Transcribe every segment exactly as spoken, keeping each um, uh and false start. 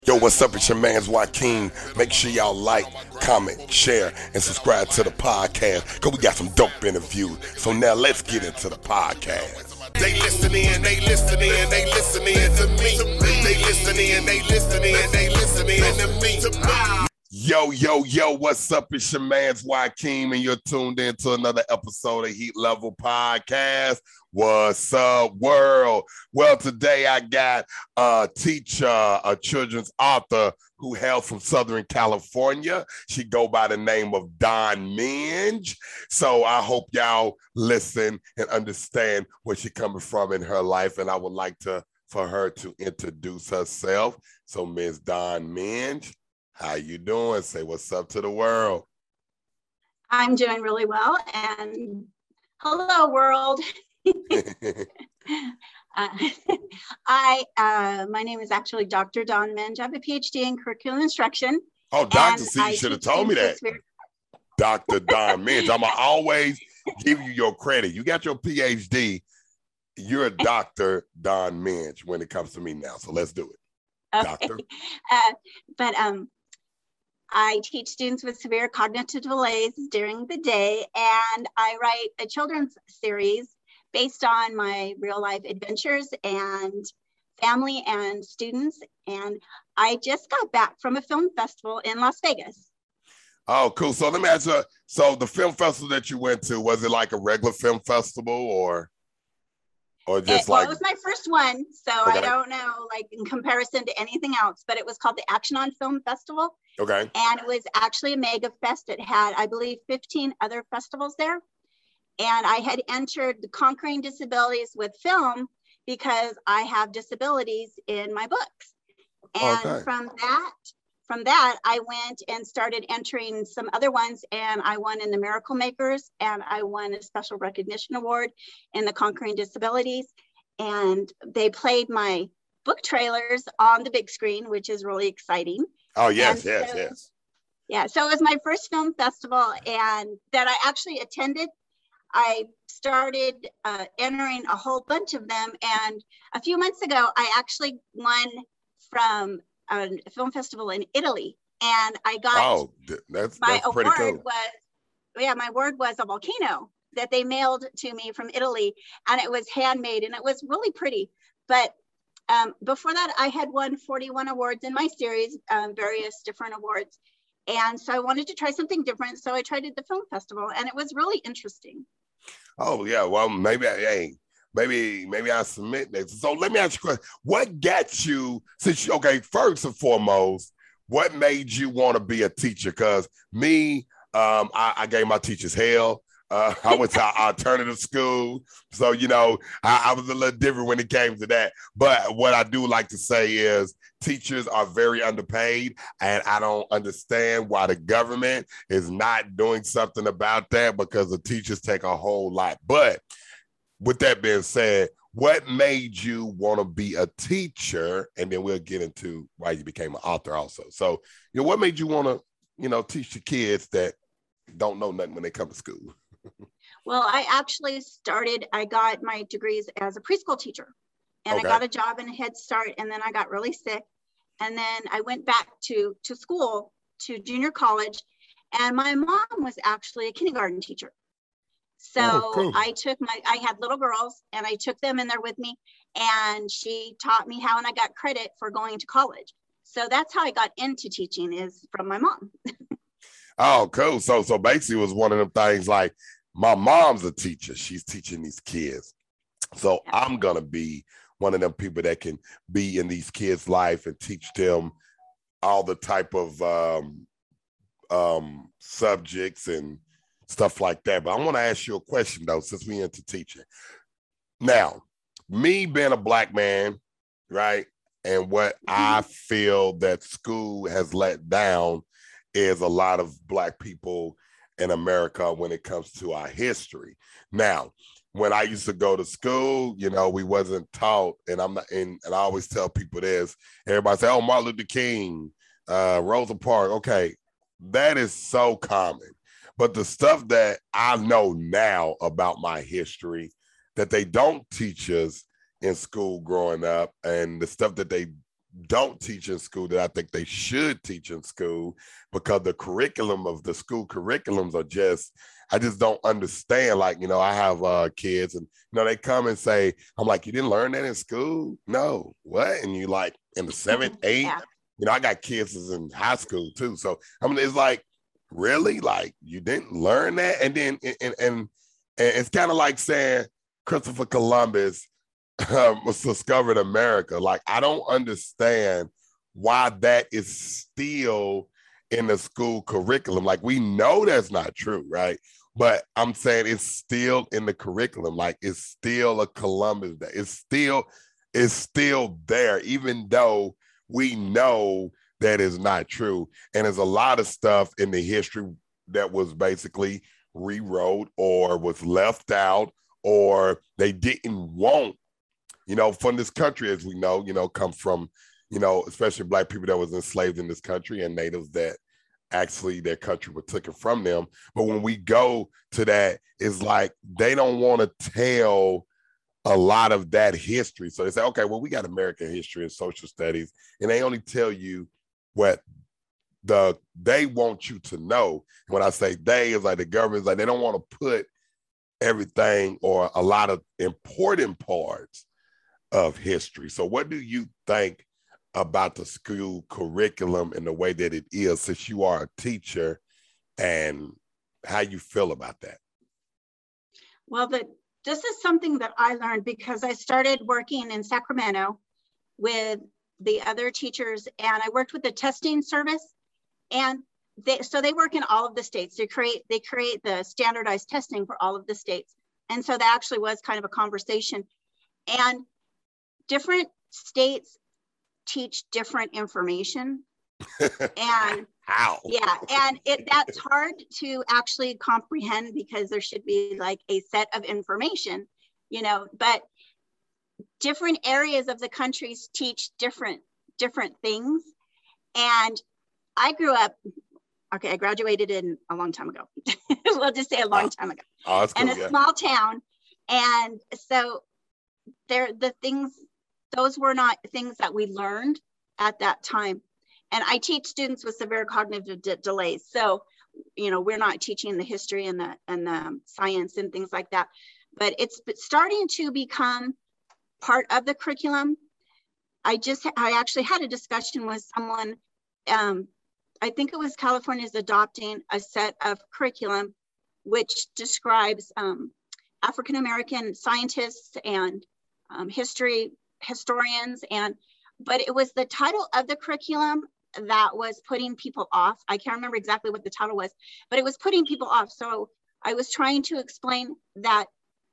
Yo, what's up? It's your man's Joaquin. Make sure y'all like, comment, share, and subscribe to the podcast because we got some dope interviews. So now let's get into the podcast. They listening, they listening, they listening to me. They listening, they listening, they listening to me. Yo, yo, yo, what's up? It's your man's Joaquin, and you're tuned in to another episode of Heat Level Podcast. What's up, world? Well, today I got a teacher, a children's author who hails from Southern California. She go by the name of Dawn Minge. So I hope y'all listen and understand where she's coming from in her life. And I would like to for her to introduce herself. So Miss Dawn Minge, how you doing? Say what's up to the world. I'm doing really well. And hello, world. uh, I, uh, my name is actually Doctor Dawn Minge. I have a P H D in curriculum instruction. Oh, Doctor C, you should have told me that. Doctor Dawn Minge. I'm going to always give you your credit. You got your P H D. You're a Doctor Dawn Minge when it comes to me now. So let's do it. Okay. Doctor. Uh, but um, I teach students with severe cognitive delays during the day, and I write a children's series based on my real life adventures and family and students. And I just got back from a film festival in Las Vegas. Oh, cool. So let me ask you, so the film festival that you went to, was it like a regular film festival or? Or just it, well, like, it was my first one, so okay. I don't know, like in comparison to anything else, but it was called the Action On Film Festival. Okay. And it was actually a mega fest. It had, I believe, fifteen other festivals there. And I had entered the Conquering Disabilities with Film because I have disabilities in my books. And okay. from that, from that, I went and started entering some other ones, and I won in the Miracle Makers, and I won a special recognition award in the Conquering Disabilities. And they played my book trailers on the big screen, which is really exciting. Oh, yes, and yes, so, yes. Yeah, so it was my first film festival, and that I actually attended. I started uh, entering a whole bunch of them. And a few months ago, I actually won from a film festival in Italy, and I got oh that's, my that's pretty award cool. was yeah my award was a volcano that they mailed to me from Italy, and it was handmade and it was really pretty. But um, before that, I had won forty-one awards in my series, um, various different awards, and so I wanted to try something different, so I tried at the film festival, and it was really interesting. Oh yeah, well maybe I hey Maybe, maybe I submit this. So let me ask you a question. What got you, since you, okay, first and foremost, what made you want to be a teacher? Because me, um, I, I gave my teachers hell. Uh, I went to alternative school. So, you know, I, I was a little different when it came to that. But what I do like to say is teachers are very underpaid, and I don't understand why the government is not doing something about that, because the teachers take a whole lot. But with that being said, what made you want to be a teacher? And then we'll get into why you became an author also. So, you know, what made you want to, you know, teach the kids that don't know nothing when they come to school? Well, I actually started, I got my degrees as a preschool teacher, and okay. I got a job in a Head Start, and then I got really sick. And then I went back to, to school, to junior college, and my mom was actually a kindergarten teacher. So oh, cool. I took my, I had little girls, and I took them in there with me, and she taught me how, and I got credit for going to college. So that's how I got into teaching, is from my mom. Oh, cool. So, so basically it was one of them things like, my mom's a teacher. She's teaching these kids. So yeah. I'm going to be one of them people that can be in these kids' life and teach them all the type of um, um, subjects and stuff like that. But I want to ask you a question, though, since we're into teaching. Now, me being a Black man, right, and what I feel that school has let down is a lot of Black people in America when it comes to our history. Now, when I used to go to school, you know, we wasn't taught, and I'm not, and, and I always tell people this, everybody say, oh, Martin Luther King, uh, Rosa Parks. Okay, that is so common. But the stuff that I know now about my history that they don't teach us in school growing up, and the stuff that they don't teach in school that I think they should teach in school, because the curriculum of the school curriculums are just, I just don't understand. Like, you know, I have uh, kids and, you know, they come and say, I'm like, you didn't learn that in school? No, what? And you like in the seventh, eighth, yeah. You know, I got kids in high school too. So, I mean, it's like, really? Like, you didn't learn that? And then, and, and, and it's kind of like saying Christopher Columbus um, was discovered America. Like, I don't understand why that is still in the school curriculum. Like, we know that's not true, right? But I'm saying it's still in the curriculum. Like, it's still a Columbus Day. It's still, it's still there, even though we know that is not true. And there's a lot of stuff in the history that was basically rewrote or was left out, or they didn't want, you know, from this country, as we know, you know, come from, you know, especially Black people that was enslaved in this country, and natives that actually their country was taken from them. But when we go to that, it's like they don't want to tell a lot of that history. So they say, okay, well, we got American history and social studies, and they only tell you what the they want you to know. When I say they, is like the government's like, they don't want to put everything or a lot of important parts of history. So what do you think about the school curriculum and the way that it is, since you are a teacher, and how you feel about that? Well, the this is something that I learned because I started working in Sacramento with the other teachers, and I worked with the testing service, and they, so they work in all of the states. They create, they create the standardized testing for all of the states. And so that actually was kind of a conversation, and different states teach different information. And how? Yeah, and it that's hard to actually comprehend, because there should be like a set of information, you know, but different areas of the countries teach different different things. And I grew up, okay, I graduated in a long time ago. We'll just say a long time ago. Oh, that's cool, in a yeah. small town. And so there the things, those were not things that we learned at that time. And I teach students with severe cognitive de- delays. So, you know, we're not teaching the history and the and the science and things like that, but it's starting to become part of the curriculum. I just, I actually had a discussion with someone, um, I think it was California's adopting a set of curriculum which describes um, African-American scientists and um, history historians, and but it was the title of the curriculum that was putting people off. I can't remember exactly what the title was, but it was putting people off. So I was trying to explain that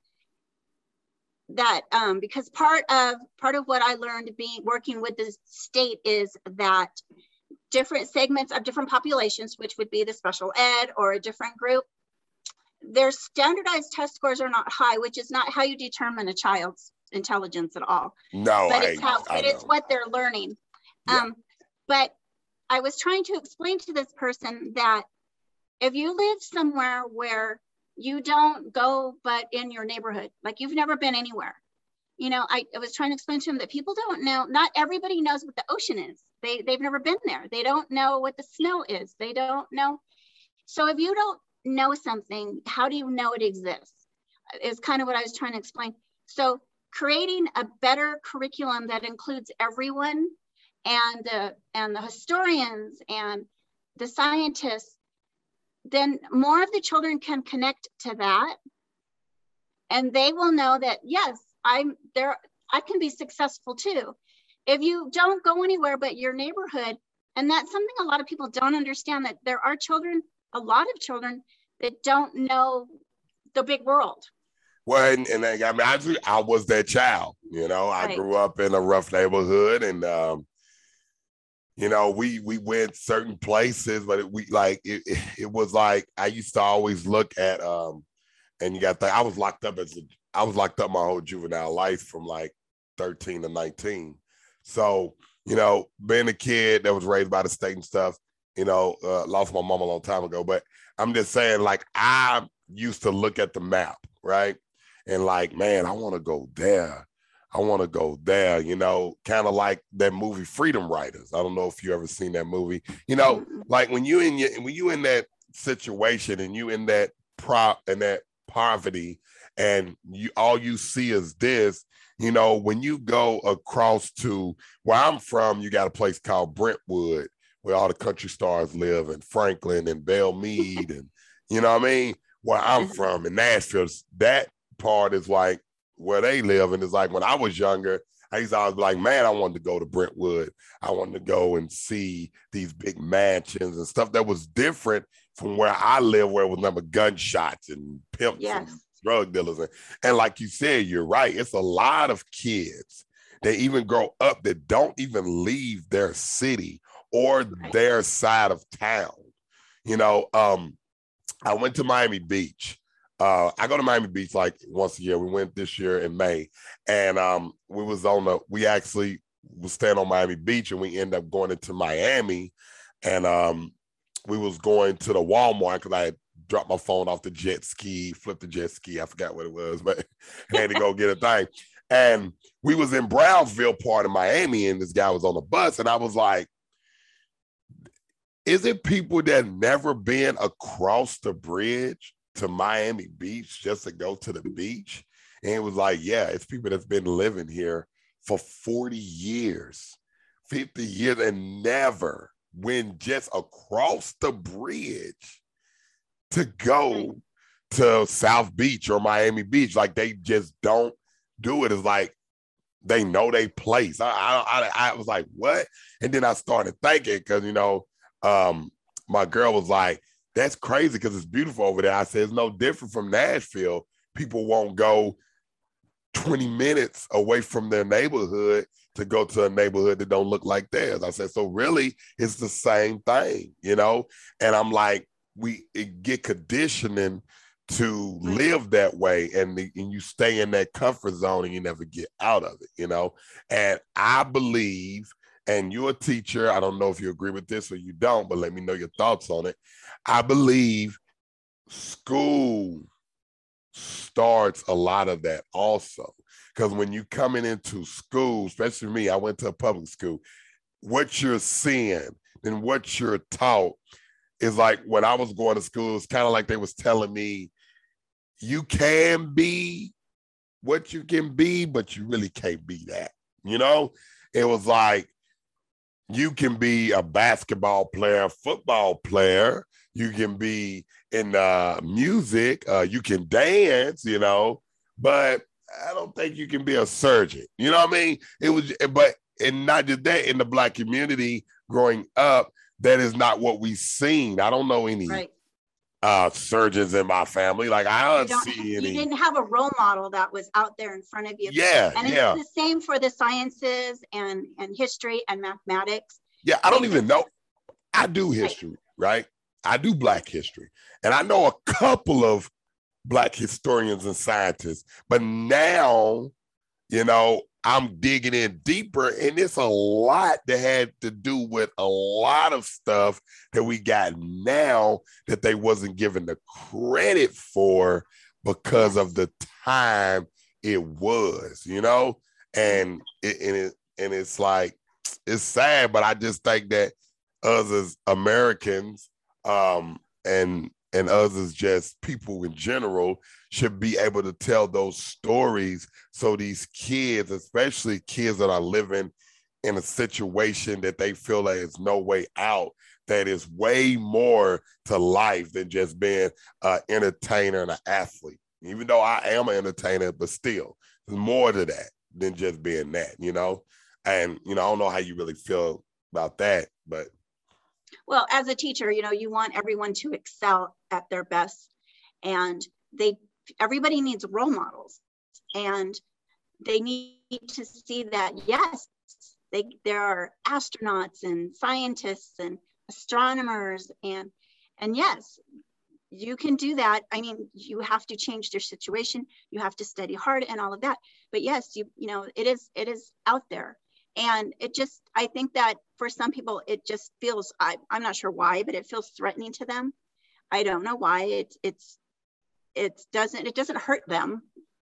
that um, because part of part of what I learned being working with the state is that different segments of different populations, which would be the special ed or a different group, their standardized test scores are not high, which is not how you determine a child's intelligence at all. No, but I, it's how, I but it's what they're learning. Yeah. Um, but I was trying to explain to this person that if you live somewhere where you don't go but in your neighborhood, like you've never been anywhere, you know, I, I was trying to explain to him that people don't know, not everybody knows what the ocean is. They, they've never been there. They don't know what the snow is. They don't know. So if you don't know something, how do you know it exists? Is kind of what I was trying to explain. So creating a better curriculum that includes everyone, and the, and the historians and the scientists, then more of the children can connect to that. And they will know that, yes, I'm there, I can be successful too. If you don't go anywhere but your neighborhood, and that's something a lot of people don't understand, that there are children, a lot of children that don't know the big world. Well, and, and I mean, I, I was that child, you know, I right. grew up in a rough neighborhood, and, um, you know, we we went certain places, but it, we like, it, it was like, I used to always look at, um, and you got to think, I was locked up as a, I was locked up my whole juvenile life from like thirteen to nineteen. So, you know, being a kid that was raised by the state and stuff, you know, uh, lost my mom a long time ago, but I'm just saying, like, I used to look at the map, right? And like, man, I want to go there. I want to go there, you know, kind of like that movie Freedom Writers. I don't know if you ever seen that movie. You know, like when you in your, when you in that situation and you in that pro in that poverty and you all you see is this, you know, when you go across to where I'm from, you got a place called Brentwood where all the country stars live, and Franklin and Belle Meade, and you know what I mean? Where I'm from in Nashville, that part is like where they live. And it's like when I was younger, I used to always be like, man, I wanted to go to Brentwood. I wanted to go and see these big mansions and stuff that was different from where I live, where it was never gunshots and pimps Yes. and drug dealers. And, and like you said, you're right. It's a lot of kids that even grow up that don't even leave their city or Right. their side of town. You know, um, I went to Miami Beach. Uh, I go to Miami Beach like once a year. We went this year in May, and um, we was on the. We actually was staying on Miami Beach, and we ended up going into Miami, and um, we was going to the Walmart because I had dropped my phone off the jet ski, flipped the jet ski. I forgot what it was, but I had to go get a thing. And we was in Brownsville part of Miami, and this guy was on the bus, and I was like, is it people that never been across the bridge to Miami Beach just to go to the beach? And it was like, yeah, it's people that's been living here for forty years, fifty years, and never went just across the bridge to go to South Beach or Miami Beach. Like they just don't do it. It's like they know they place. I, I, I was like, what? And then I started thinking, because, you know, um, my girl was like, that's crazy because it's beautiful over there. I said, it's no different from Nashville. People won't go twenty minutes away from their neighborhood to go to a neighborhood that don't look like theirs. I said, so really it's the same thing, you know? And I'm like, we get conditioning to live that way, and, the, and you stay in that comfort zone and you never get out of it, you know? And I believe, and you're a teacher, I don't know if you agree with this or you don't, but let me know your thoughts on it. I believe school starts a lot of that also. Because when you coming into school, especially me, I went to a public school, what you're seeing and what you're taught is like when I was going to school, it's kind of like they was telling me, you can be what you can be, but you really can't be that. You know, it was like, you can be a basketball player, football player, you can be in uh, music, uh, you can dance, you know, but I don't think you can be a surgeon. You know what I mean? It was, but, and not just that, in the Black community growing up, that is not what we've seen. I don't know any right. uh, surgeons in my family. Like I don't, don't see you any. You didn't have a role model that was out there in front of you. Yeah, and yeah. It's the same for the sciences and, and history and mathematics. Yeah, I don't even know. I do history, right? I do Black history. And I know a couple of Black historians and scientists. But now, you know, I'm digging in deeper, and it's a lot that had to do with a lot of stuff that we got now that they wasn't given the credit for because of the time it was, you know? And it, and it and it's like, it's sad, but I just think that us as Americans um, and and us as just people in general should be able to tell those stories so these kids, especially kids that are living in a situation that they feel like there's no way out, that is way more to life than just being an entertainer and an athlete. Even though I am an entertainer, but still, there's more to that than just being that, you know? And, you know, I don't know how you really feel about that, but. Well, as a teacher, you know, you want everyone to excel at their best, and they, everybody needs role models, and they need to see that, yes, they, there are astronauts and scientists and astronomers, and, and yes, you can do that. I mean, you have to change their situation. You have to study hard and all of that. But yes, you, you know, it is, it is out there. And it just, I think that for some people, it just feels, I, I'm not sure why, but it feels threatening to them. I don't know why. It, it's, it doesn't, it doesn't hurt them.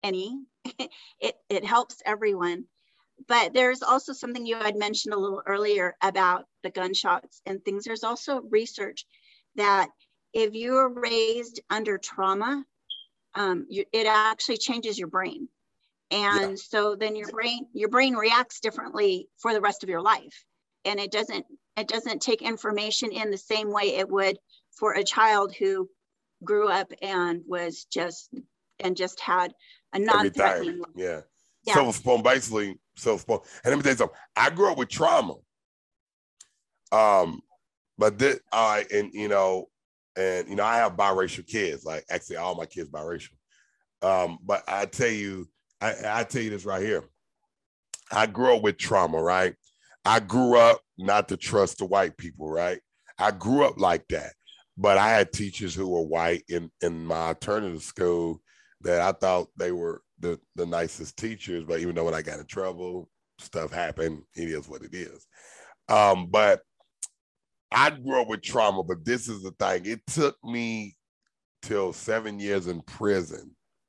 any. it, it helps everyone. But there's also something you had mentioned a little earlier about the gunshots and things. There's also research that if you're raised under trauma, um, you, it actually changes your brain. And yeah. so then your brain, your brain reacts differently for the rest of your life. And it doesn't, it doesn't take information in the same way it would for a child who grew up and was just, and just had a non-threatening life. Yeah. yeah. So spawn basically, so spawn. And let me tell you something. I grew up with trauma. Um, but this, I, and you know, and you know, I have biracial kids. Like actually, all my kids biracial. Um, but I tell you, I, I tell you this right here. I grew up with trauma, right? I grew up not to trust the white people, right? I grew up like that. But I had teachers who were white in, in my alternative school that I thought they were the, the nicest teachers. But even though when I got in trouble, stuff happened. It is what it is. Um, but I grew up with trauma, but this is the thing. It took me till seven years in prison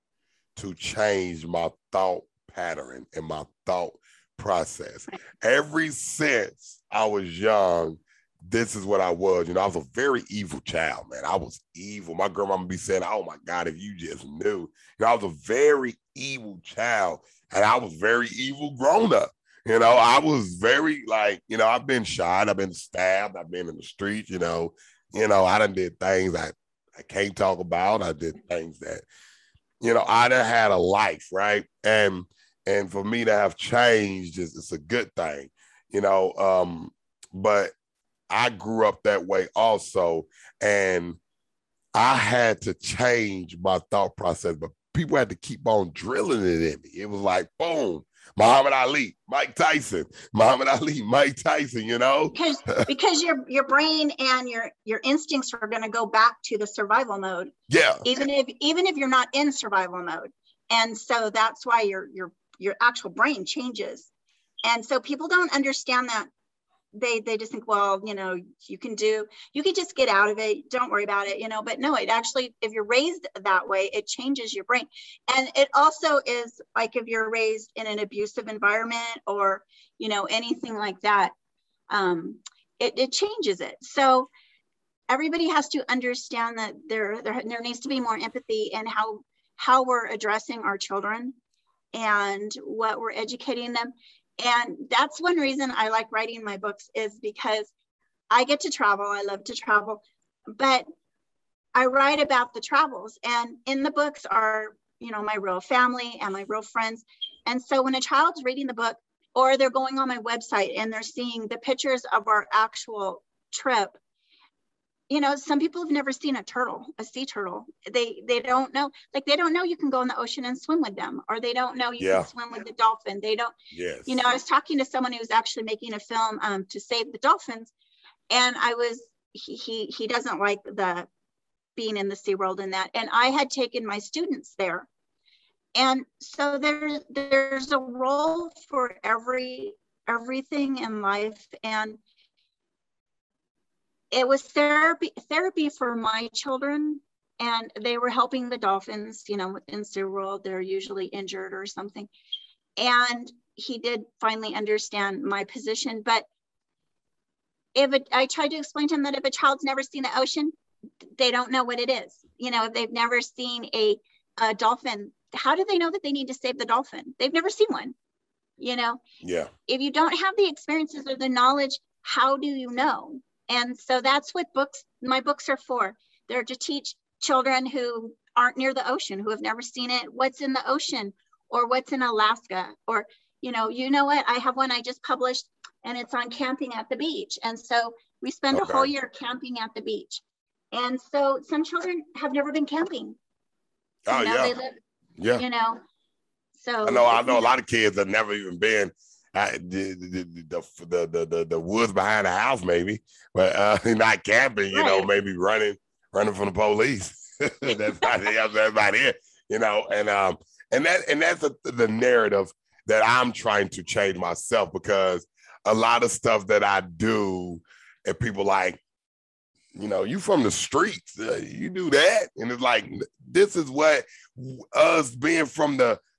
to change my thought pattern and my thought process. Ever since I was young, this is what I was. You know, I was a very evil child, man. I was evil. My grandma would be saying, oh my God, if you just knew. You know, I was a very evil child, and I was very evil grown up. You know, I was very like, you know, I've been shot, I've been stabbed, I've been in the streets, you know, you know, I done did things I, I can't talk about. I did things that, you know, I done had a life, right? And and for me to have changed is it's a good thing, you know. Um, but I grew up that way also, and I had to change my thought process, but people had to keep on drilling it in me. It was like, boom, Muhammad Ali, Mike Tyson, Muhammad Ali, Mike Tyson, you know? Because because your your brain and your your instincts are going to go back to the survival mode. Yeah. Even if even if you're not in survival mode. And so that's why your your your actual brain changes. And so people don't understand that. They they just think, well, you know, you can do, you can just get out of it. Don't worry about it, you know, but no, it actually, if you're raised that way, it changes your brain. And it also is like if you're raised in an abusive environment or, you know, anything like that, um, it, it changes it. So everybody has to understand that there, there, there needs to be more empathy in how, how we're addressing our children and what we're educating them. And that's one reason I like writing my books, is because I get to travel. I love to travel, but I write about the travels, and in the books are, you know, my real family and my real friends. And so when a child's reading the book, or they're going on my website and they're seeing the pictures of our actual trip, you know, some people have never seen a turtle, a sea turtle. They they don't know, like they don't know you can go in the ocean and swim with them, or they don't know you yeah. can swim with the dolphin. They don't, yes. you know, I was talking to someone who was actually making a film um, to save the dolphins. And I was, he, he, he doesn't like the being in the SeaWorld and that. And I had taken my students there. And so there's, there's a role for every, everything in life. And it was therapy, therapy for my children, and they were helping the dolphins, you know, in SeaWorld, they're usually injured or something. And he did finally understand my position. But if it, I tried to explain to him that if a child's never seen the ocean, they don't know what it is. You know, if they've never seen a, a dolphin, how do they know that they need to save the dolphin? They've never seen one, you know? Yeah. If you don't have the experiences or the knowledge, how do you know? And so that's what books, my books are for. They're to teach children who aren't near the ocean, who have never seen it, what's in the ocean or what's in Alaska. Or, you know, you know what, I have one I just published and it's on camping at the beach. And so we spend okay. a whole year camping at the beach. And so some children have never been camping. Oh, you know, yeah. They live, yeah. You know, so. I know, I know a lot of kids have never even been I, the, the, the, the, the, the woods behind the house, maybe, but uh, not camping, you right. know, maybe running, running from the police. That's about it. That's about it, you know, and, um, and that, and that's a, the narrative that I'm trying to change myself, because a lot of stuff that I do and people like, you know, you from the streets, uh, you do that. And it's like, this is what us being from the,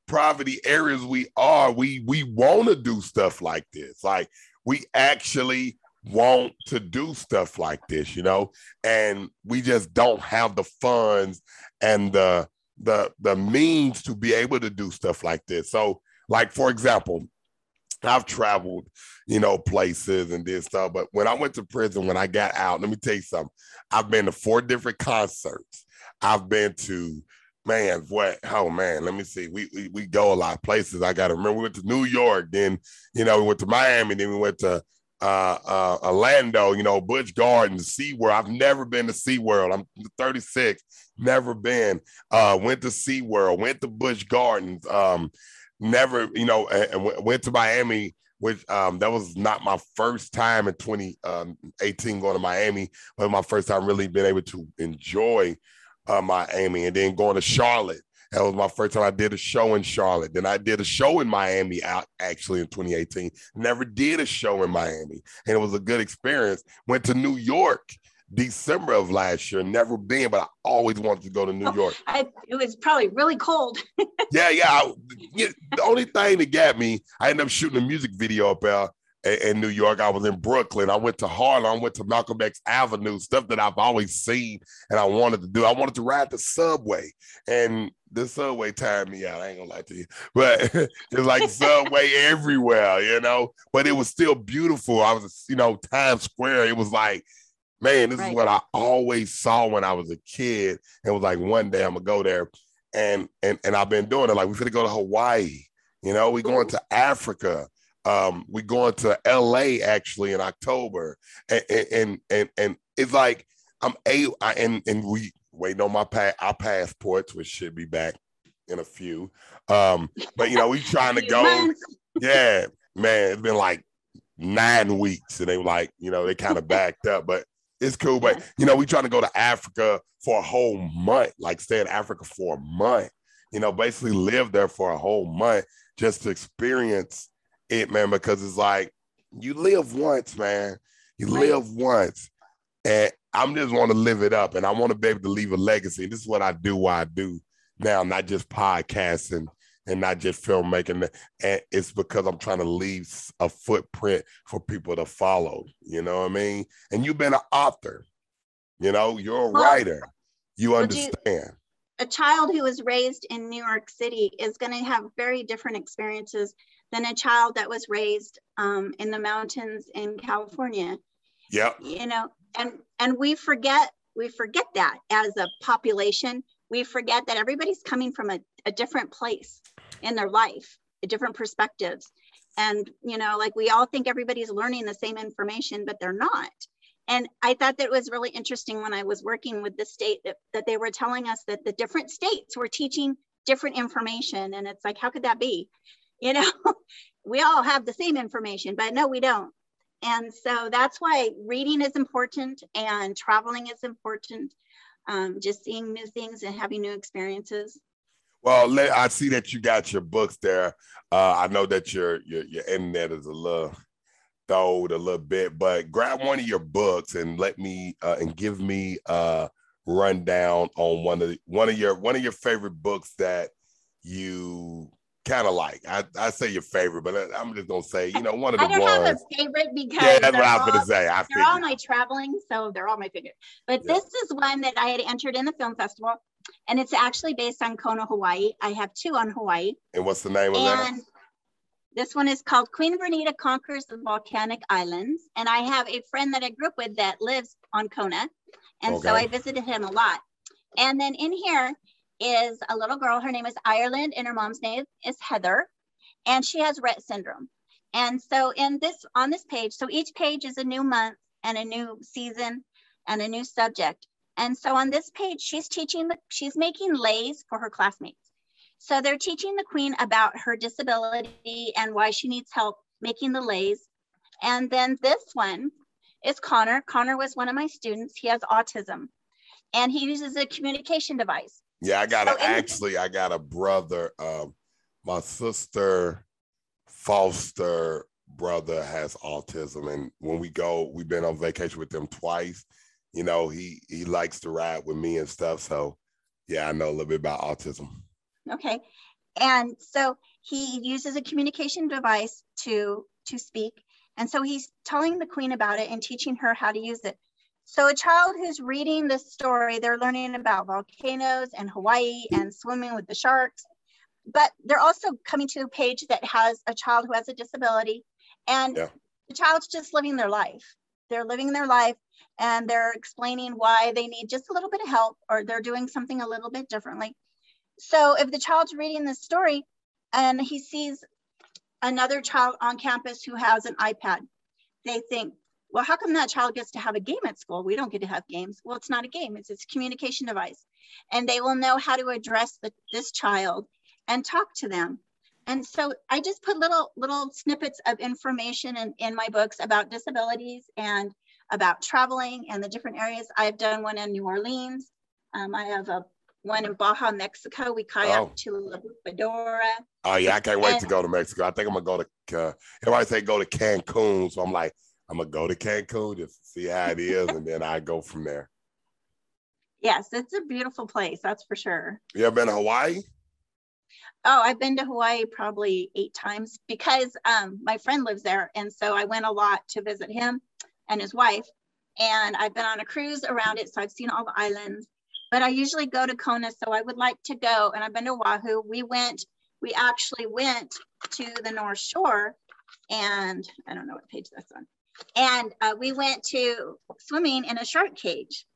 poverty areas we are, we we want to do stuff like this. Like we actually want to do stuff like this, you know, and we just don't have the funds and the the the means to be able to do stuff like this. So, like for example, I've traveled, you know, places and did stuff, but when I went to prison, when I got out, let me tell you something. I've been to four different concerts. I've been to, man, what? Oh man, let me see. We we, we go a lot of places. I got to remember. We went to New York, then you know we went to Miami, then we went to uh, uh, Orlando. You know, Busch Gardens, SeaWorld. I've never been to SeaWorld. I'm thirty-six, never been. Uh, went to SeaWorld. Went to Busch Gardens. Um, never, you know, and, and went to Miami. Which um, that was not my first time in twenty eighteen going to Miami, but my first time really being able to enjoy uh, Miami, and then going to Charlotte. That was my first time I did a show in Charlotte. Then I did a show in Miami out actually in twenty eighteen. Never did a show in Miami, and it was a good experience. Went to New York December of last year. Never been, but I always wanted to go to New York. I, it was probably really cold. yeah, yeah, I, yeah. The only thing that got me, I ended up shooting a music video up there in, in New York. I was in Brooklyn. I went to Harlem. I went to Malcolm X Avenue, stuff that I've always seen and I wanted to do. I wanted to ride the subway, and the subway tired me out. I ain't gonna lie to you, but it's like subway everywhere, you know. But it was still beautiful. I was, you know, Times Square. It was like, man, this right. is what I always saw when I was a kid. It was like, one day I'm gonna go there, and and and I've been doing it. Like, we're gonna go to Hawaii. You know, we going to Africa. Um, we going to L A actually in October, and and and and it's like I'm a I, and and we waiting on my pa- our passports, which should be back in a few. Um, but you know, we trying to go. Yeah, man, it's been like nine weeks, and they were like, you know, they kind of backed up, but it's cool. But you know, we trying to go to Africa for a whole month, like stay in Africa for a month. You know, basically live there for a whole month just to experience it, man, because it's like you live once, man. You right. live once, and I'm just want to live it up, and I want to be able to leave a legacy. And this is what I do. Why I do now, not just podcasting and not just filmmaking. And it's because I'm trying to leave a footprint for people to follow. You know what I mean? And you've been an author. You know, you're a well, writer. You well, understand. You, a child who was raised in New York City is going to have very different experiences than a child that was raised um, in the mountains in California. Yeah. You know, and and we forget we forget that as a population. We forget that everybody's coming from a, a different place in their life, different perspectives. And, you know, like we all think everybody's learning the same information, but they're not. And I thought that was really interesting when I was working with the state that, that they were telling us that the different states were teaching different information. And it's like, how could that be? You know, we all have the same information, but no, we don't. And so that's why reading is important and traveling is important. Um, just seeing new things and having new experiences. Well, let, I see that you got your books there. Uh, I know that your, your your internet is a little throwed a little bit, but grab one of your books and let me uh, and give me a rundown on one of the, one of your one of your favorite books that you kind of like. I, I say your favorite, but I, I'm just gonna say, you know, one of the I don't ones. have a favorite because yeah, that's what I was gonna say. I they're figured. all my traveling, so they're all my favorite. But yeah. This is one that I had entered in the film festival, and it's actually based on Kona, Hawaii. I have two on Hawaii. And what's the name of that? And this one is called Queen Vernita Conquers the Volcanic Islands. And I have a friend that I grew up with that lives on Kona, and okay. so I visited him a lot. And then in here is a little girl. Her name is Ireland, and her mom's name is Heather, and she has Rett syndrome. And so in this, on this page, so each page is a new month and a new season and a new subject. And so on this page, she's teaching, the, she's making leis for her classmates. So they're teaching the queen about her disability and why she needs help making the leis. And then this one is Connor. Connor was one of my students. He has autism, and he uses a communication device. Yeah, I got so, actually, I got a brother. Um, my sister foster brother has autism, and when we go, we've been on vacation with them twice. You know, he he likes to ride with me and stuff. So, yeah, I know a little bit about autism. Okay, And so he uses a communication device to, to speak. And so he's telling the queen about it and teaching her how to use it. So a child who's reading this story, they're learning about volcanoes and Hawaii and swimming with the sharks. But they're also coming to a page that has a child who has a disability, and yeah. the child's just living their life. They're living their life, and they're explaining why they need just a little bit of help, or they're doing something a little bit differently. So if the child's reading this story and he sees another child on campus who has an iPad, they think, well, how come that child gets to have a game at school? We don't get to have games. Well, it's not a game, it's, it's a communication device. And they will know how to address the, this child and talk to them. And so I just put little little snippets of information in, in my books about disabilities and about traveling and the different areas. I've done one in New Orleans. Um, I have a one in Baja, Mexico. We kayak oh. to La Bufadora. Oh yeah, I can't wait and, to go to Mexico. I think I'm gonna go to, uh, everybody say go to Cancun. So I'm like, I'm gonna go to Cancun just to see how it is, and then I go from there. Yes, it's a beautiful place, that's for sure. You ever been to Hawaii? Oh, I've been to Hawaii probably eight times because um, my friend lives there. And so I went a lot to visit him and his wife. And I've been on a cruise around it. So I've seen all the islands, but I usually go to Kona. So I would like to go. And I've been to Oahu. We went, we actually went to the North Shore, and I don't know what page that's on. And uh, we went to swimming in a shark cage.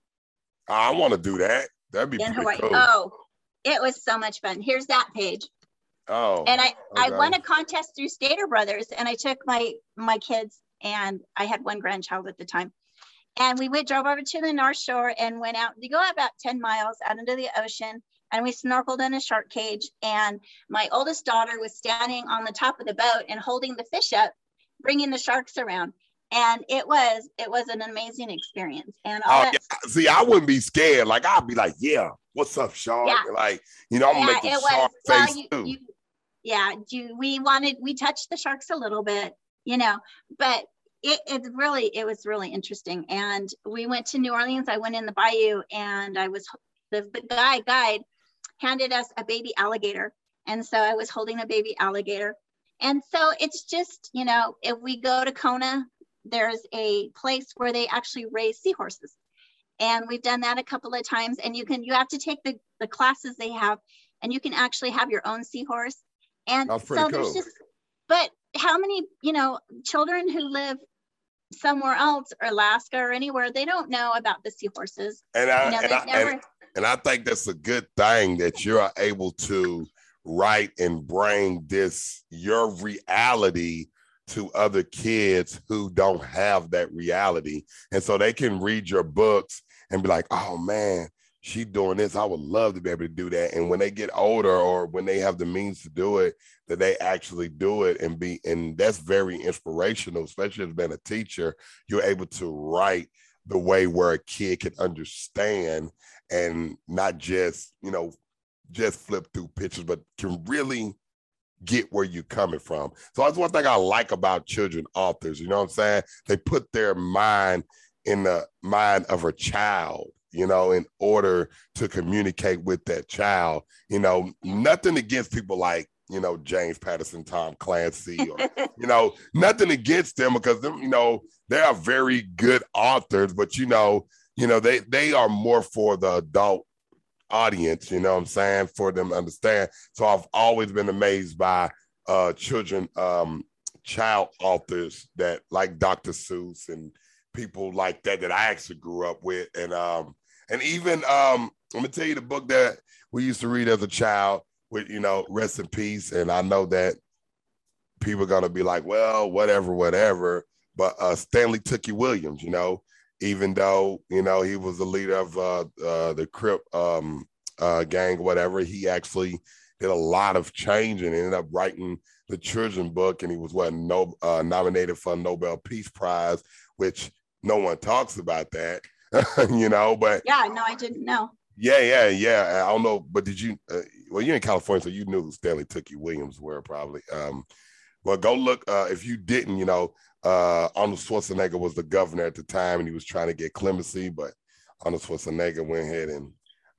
I want to do that. That'd be in pretty Hawaii. cool. Oh, it was so much fun. Here's that page. Oh, and I, okay. I won a contest through Stater Brothers, and I took my, my kids, and I had one grandchild at the time. And we went, drove over to the North Shore and went out, you go about ten miles out into the ocean, and we snorkeled in a shark cage. And my oldest daughter was standing on the top of the boat and holding the fish up, bringing the sharks around. And it was, it was an amazing experience. And all oh, that. Yeah. See, I wouldn't be scared. Like, I'd be like, yeah, what's up, shark? Yeah. Like, you know, I'm gonna yeah, make the it shark was, well, face you, too. You, yeah, do we wanted, we touched the sharks a little bit, you know, but it, it really, it was really interesting. And we went to New Orleans. I went in the bayou, and I was, the, the guy guide handed us a baby alligator. And so I was holding a baby alligator. And so it's just, you know, if we go to Kona, there's a place where they actually raise seahorses. And we've done that a couple of times. And you can, you have to take the, the classes they have, and you can actually have your own seahorse. And That's so pretty there's cool. just, but how many, you know, children who live somewhere else, or Alaska or anywhere, they don't know about the seahorses. And I, you know, and, I never... and, and I think that's a good thing that you're able to write and bring this, your reality, to other kids who don't have that reality. And so they can read your books and be like, oh man, she doing this. I would love to be able to do that. And when they get older, or when they have the means to do it, that they actually do it and be, and that's very inspirational, especially as being a teacher. You're able to write the way where a kid can understand, and not just, you know, just flip through pictures, but can really get where you're coming from. So that's one thing I like about children authors. You know what I'm saying? They put their mind in the mind of a child, you know, in order to communicate with that child. You know, nothing against people like, you know, James Patterson, Tom Clancy, or, you know, nothing against them, because them, you know, they are very good authors, but, you know, you know, they, they are more for the adult audience, you know what I'm saying, for them to understand. So I've always been amazed by uh, children, um, child authors that like Doctor Seuss and people like that, that I actually grew up with. And um, and even, um, let me tell you the book that we used to read as a child, with, you know, rest in peace. And I know that people are going to be like, well, whatever, whatever. But uh, Stanley Tookie Williams, you know, even though, you know, he was the leader of uh, uh, the Crip um, uh, gang, whatever, he actually did a lot of change and ended up writing the children's book. And he was what, no, uh, nominated for a Nobel Peace Prize, which no one talks about that, you know, but. Yeah, no, I didn't know. Yeah, yeah, yeah. I don't know, but did you, uh, well, you're in California, so you knew who Stanley Tookie Williams were probably. Um, well, go look, uh, if you didn't, you know, Uh, Arnold Schwarzenegger was the governor at the time, and he was trying to get clemency, but Arnold Schwarzenegger went ahead and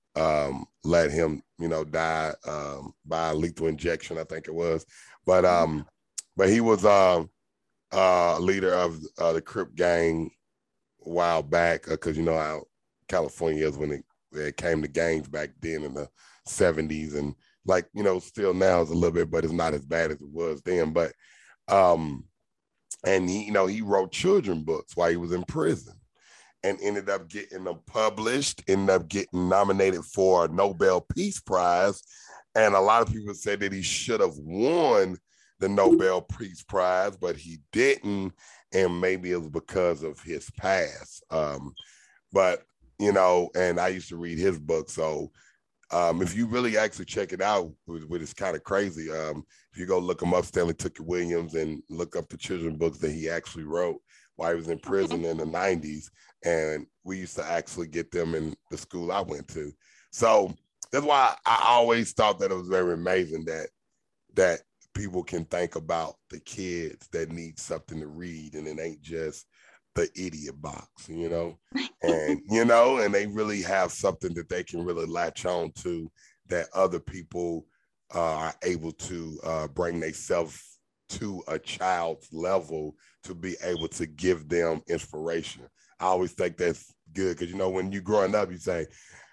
um, let him, you know, die um, by lethal injection, I think it was. But um, but he was um, uh, leader of uh, the Crip gang a while back, because uh, you know how California is when it, it came to gangs back then in the seventies, and like, you know, still now is a little bit, but it's not as bad as it was then. But um, and he, you know, he wrote children books while he was in prison, and ended up getting them published, ended up getting nominated for a Nobel Peace Prize. And a lot of people said that he should have won the Nobel Peace Prize, but he didn't. And maybe it was because of his past. Um, but, you know, and I used to read his book. So um, if you really actually check it out, which is kind of crazy, um, if you go look him up, Stanley Tooker Williams, and look up the children's books that he actually wrote while he was in prison in the nineties. And we used to actually get them in the school I went to. So that's why I always thought that it was very amazing that that people can think about the kids that need something to read, and it ain't just the idiot box, you know, and, you know, and they really have something that they can really latch on to, that other people uh, are able to uh, bring themselves to a child's level to be able to give them inspiration. I always think that's good, because, you know, when you growing up, you say,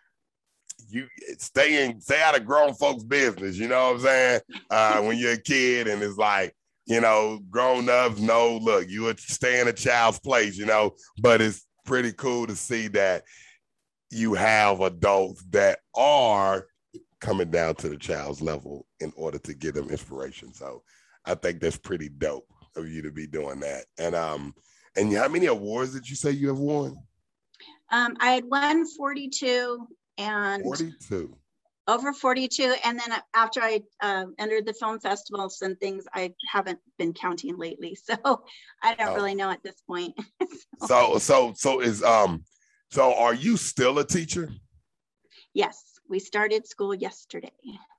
you stay in, stay out of grown folks' business, you know what I'm saying? Uh, when you're a kid, and it's like, you know, grown ups know, look, you would stay in a child's place, you know, but it's pretty cool to see that you have adults that are coming down to the child's level in order to give them inspiration. So I think that's pretty dope of you to be doing that. And um, and how many awards did you say you have won? Um, I had won forty-two and forty-two. Over forty-two. And then after I uh, entered the film festivals and things, I haven't been counting lately. So I don't oh. really know at this point. so, so, so is, um, so are you still a teacher? Yes, we started school yesterday.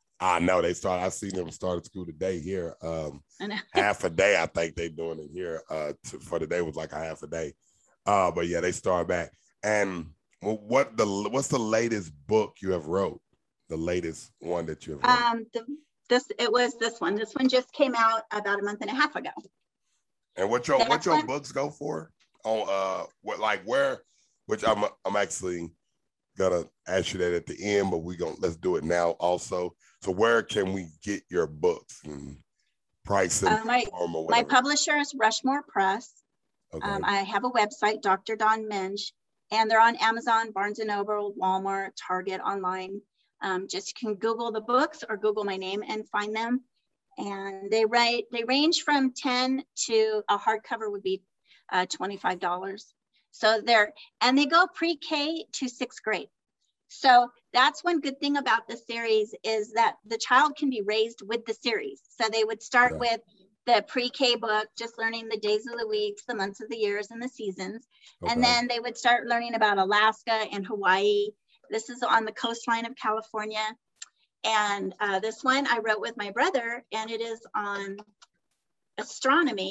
I know they started. I seen them started school today here. Um, half a day, I think they doing it here. Uh, to, for the day was like a half a day. Uh, but yeah, they start back. And what the what's the latest book you have wrote? The latest one that you have wrote? Um, the, this it was this one. This one just came out about a month and a half ago. And what your what your one? books go for? On uh, what like where? Which I'm I'm actually gonna ask you that at the end, but we gonna let's do it now also. So where can we get your books and pricing? Uh, my my publisher is Rushmore Press. Okay. Um, I have a website, Doctor Dawn Minge, and they're on Amazon, Barnes and Noble, Walmart, Target, online. Um, just can Google the books or Google my name and find them. And they write, they range from ten to a hardcover would be uh, twenty-five dollars. So they're, and they go pre-K to sixth grade. So that's one good thing about the series is that the child can be raised with the series. So they would start yeah. with the pre-K book, just learning the days of the weeks, the months of the years, and the seasons. Okay. And then they would start learning about Alaska and Hawaii. This is on the coastline of California. And uh, this one I wrote with my brother, and it is on astronomy.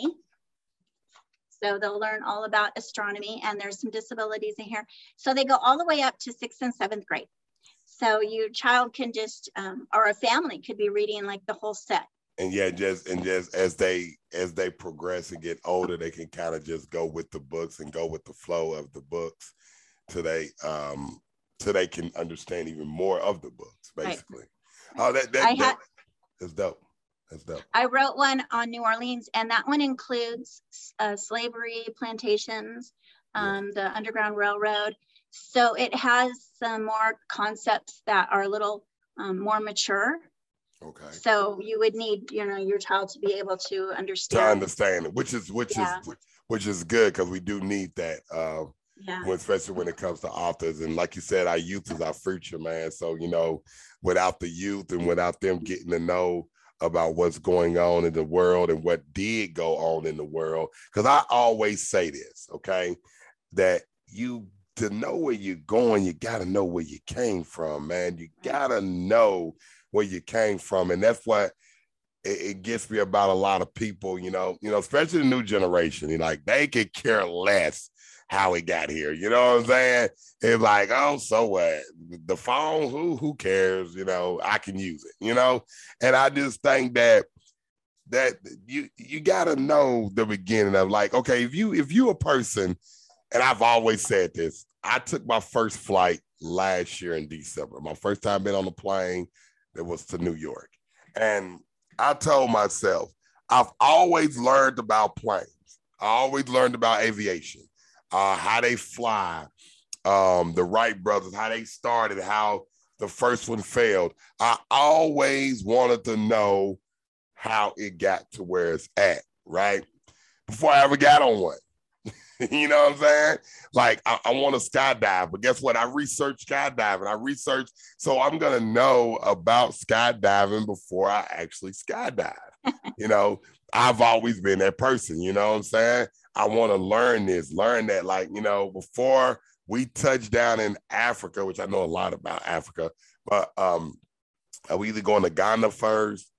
So they'll learn all about astronomy, and there's some disabilities in here. So they go all the way up to sixth and seventh grade. So your child can just, um, or a family could be reading like the whole set. And yeah, just and just as they as they progress and get older, they can kind of just go with the books and go with the flow of the books, till they um so they can understand even more of the books, basically. Right. Oh, that that, that had, that's dope. That's dope. I wrote one on New Orleans, and that one includes uh, slavery, plantations, um, yeah. the Underground Railroad. So it has some more concepts that are a little um, more mature. Okay. So you would need, you know, your child to be able to understand. To understand it, which is which yeah. is which is good, because we do need that. Uh, yeah. When, especially when it comes to authors, and like you said, our youth is our future, man. So you know, without the youth and without them getting to know about what's going on in the world and what did go on in the world, because I always say this, okay, that you to know where you're going, you got to know where you came from, man. You got to know where you came from. And that's what it, it gets me about a lot of people, you know, you know, especially the new generation. You know, like they could care less how it got here. You know what I'm saying? It's like, oh, so what? The phone, who who cares? You know, I can use it, you know? And I just think that that you you gotta know the beginning of like, okay, if you if you a person, and I've always said this, I took my first flight last year in December. My first time being on the plane, that was to New York. And I told myself, I've always learned about planes. I always learned about aviation, uh, how they fly, um, the Wright brothers, how they started, how the first one failed. I always wanted to know how it got to where it's at, right? Before I ever got on one. You know what I'm saying? Like, I, I want to skydive, but guess what? I researched skydiving. I researched, so I'm going to know about skydiving before I actually skydive. You know, I've always been that person, you know what I'm saying? I want to learn this, learn that, like, you know, before we touch down in Africa, which I know a lot about Africa, but um, are we either going to Ghana first,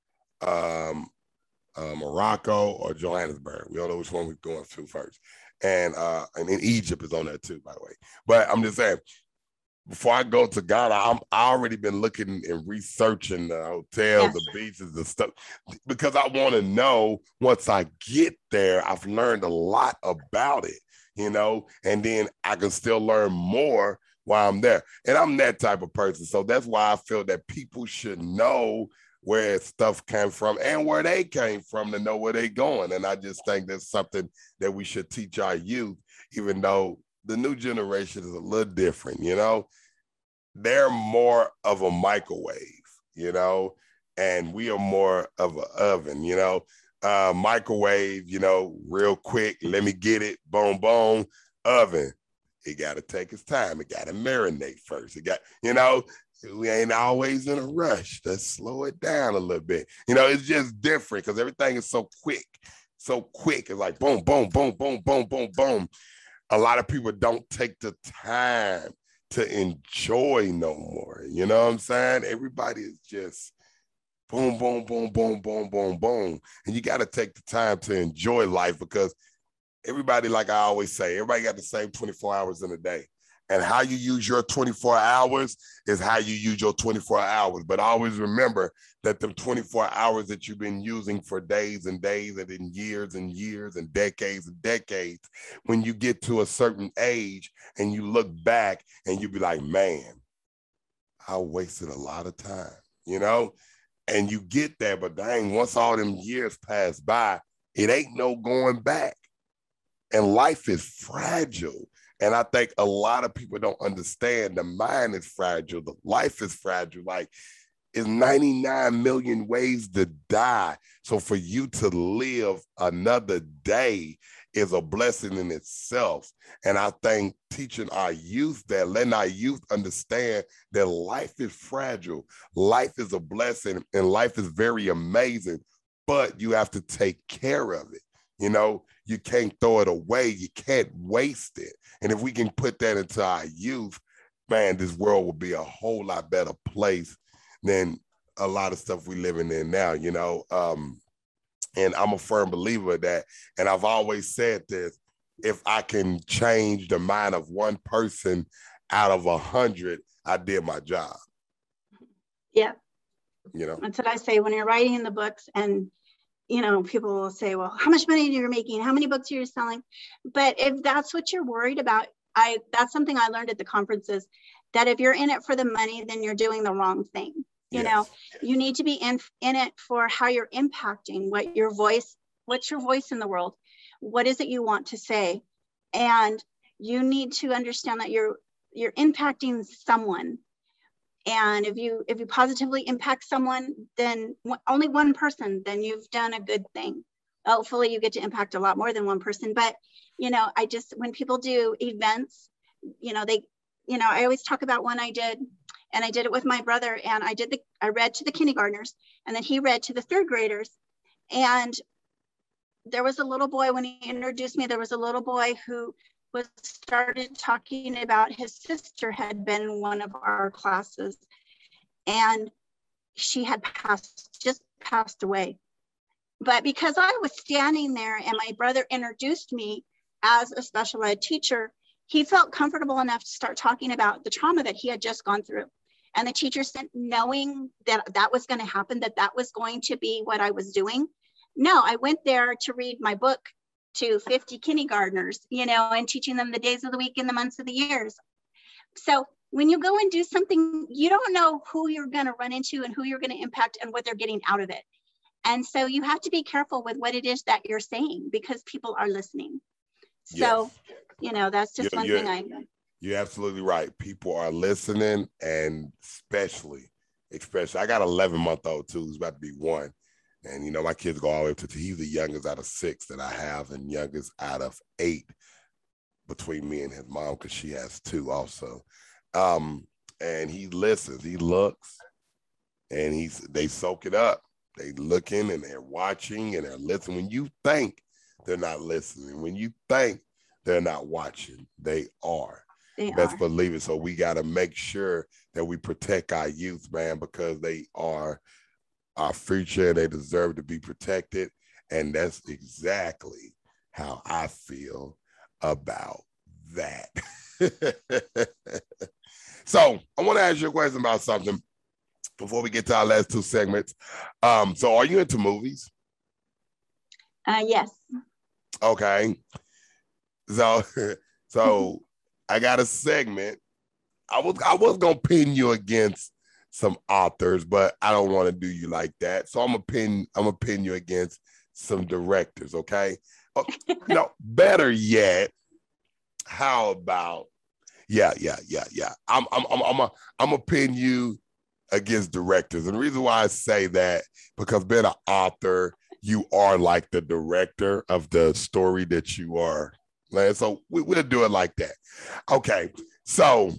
um, uh, Morocco, or Johannesburg? We don't know which one we're going to first. And uh, and in Egypt is on there too, by the way. But I'm just saying, before I go to Ghana, I'm I already been looking and researching the hotels, yes. the beaches, the stuff, because I want to know once I get there, I've learned a lot about it, you know, and then I can still learn more while I'm there. And I'm that type of person. So that's why I feel that people should know where stuff came from and where they came from to know where they're going. And I just think that's something that we should teach our youth, even though the new generation is a little different, you know? They're more of a microwave, you know, and we are more of an oven, you know? Uh, microwave, you know, real quick, let me get it, boom, boom. Oven, it got to take its time. It got to marinate first. It got, you know, we ain't always in a rush. Let's slow it down a little bit. You know, it's just different because everything is so quick, so quick. It's like boom, boom, boom, boom, boom, boom, boom. A lot of people don't take the time to enjoy no more. You know what I'm saying? Everybody is just boom, boom, boom, boom, boom, boom, boom. And you got to take the time to enjoy life because everybody, like I always say, everybody got the same twenty-four hours in a day. And how you use your twenty-four hours is how you use your twenty-four hours. But always remember that the twenty-four hours that you've been using for days and days and then years and years and decades and decades, when you get to a certain age and you look back and you be like, man, I wasted a lot of time, you know? And you get there, but dang, once all them years pass by, it ain't no going back. And life is fragile. And I think a lot of people don't understand the mind is fragile. The life is fragile. Like, it's ninety-nine million ways to die. So for you to live another day is a blessing in itself. And I think teaching our youth that, letting our youth understand that life is fragile. Life is a blessing and life is very amazing, but you have to take care of it. You know, you can't throw it away. You can't waste it. And if we can put that into our youth, man, this world will be a whole lot better place than a lot of stuff we're living in now, you know. Um, and I'm a firm believer of that. And I've always said this, if I can change the mind of one person out of a hundred, I did my job. Yeah. You know, that's what I say when you're writing in the books and you know, people will say, well, how much money are you making? How many books are you selling? But if that's what you're worried about, I that's something I learned at the conferences, that if you're in it for the money, then you're doing the wrong thing. You yes. know, you need to be in, in it for how you're impacting, what your voice, what's your voice in the world? What is it you want to say? And you need to understand that you're you're impacting someone. And if you if you positively impact someone, then only one person, then you've done a good thing. Hopefully you get to impact a lot more than one person. But, you know, I just, when people do events, you know, they, you know, I always talk about one I did, and I did it with my brother, and I did the, I read to the kindergartners, and then he read to the third graders. And there was a little boy, when he introduced me, there was a little boy who was started talking about his sister had been in one of our classes, and she had passed, just passed away. But because I was standing there and my brother introduced me as a special ed teacher, he felt comfortable enough to start talking about the trauma that he had just gone through. And the teacher said, knowing that that was going to happen, that that was going to be what I was doing. No, I went there to read my book to fifty kindergartners, you know, and teaching them the days of the week and the months of the years. So when you go and do something, you don't know who you're going to run into and who you're going to impact and what they're getting out of it. And so you have to be careful with what it is that you're saying, because people are listening. So, yes. you know, that's just you're, one you're, thing I You're absolutely right. People are listening, and especially, especially, I got an eleven month old too, who's about to be one. And, you know, my kids go all the way up to, he's the youngest out of six that I have, and youngest out of eight between me and his mom, because she has two also. Um, and he listens, he looks, and he's, they soak it up. They looking and they're watching and they're listening. When you think they're not listening, when you think they're not watching, they are. They Best are. believe it. So we got to make sure that we protect our youth, man, because they are our future and they deserve to be protected. And that's exactly how I feel about that. So I want to ask you a question about something before we get to our last two segments. Um, so are you into movies? Uh, yes. Okay. So, so I got a segment. I was I was gonna pin you against some authors, but I don't want to do you like that. So I'm gonna pin I'm gonna pin you against some directors. Okay. Oh, no, better yet, how about yeah, yeah, yeah, yeah. I'm I'm I'm I'm a I'm gonna pin you against directors. And the reason why I say that, because being an author, you are like the director of the story that you are. So we, we'll do it like that. Okay. So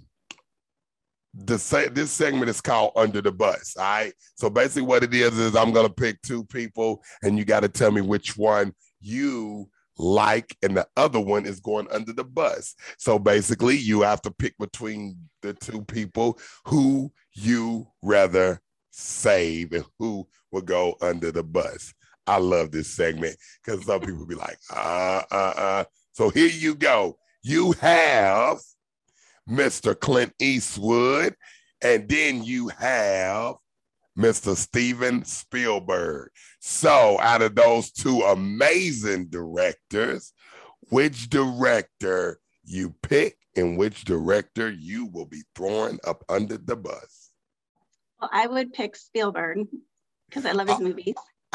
the this segment is called Under the Bus. All right. So basically what it is, is I'm going to pick two people and you got to tell me which one you like, and the other one is going under the bus. So basically you have to pick between the two people who you rather save and who will go under the bus. I love this segment because some people be like, uh, uh, uh. So here you go. You have Mister Clint Eastwood, and then you have Mister Steven Spielberg. So out of those two amazing directors, which director you pick and which director you will be throwing up under the bus? Well, I would pick Spielberg because I love his uh, movies.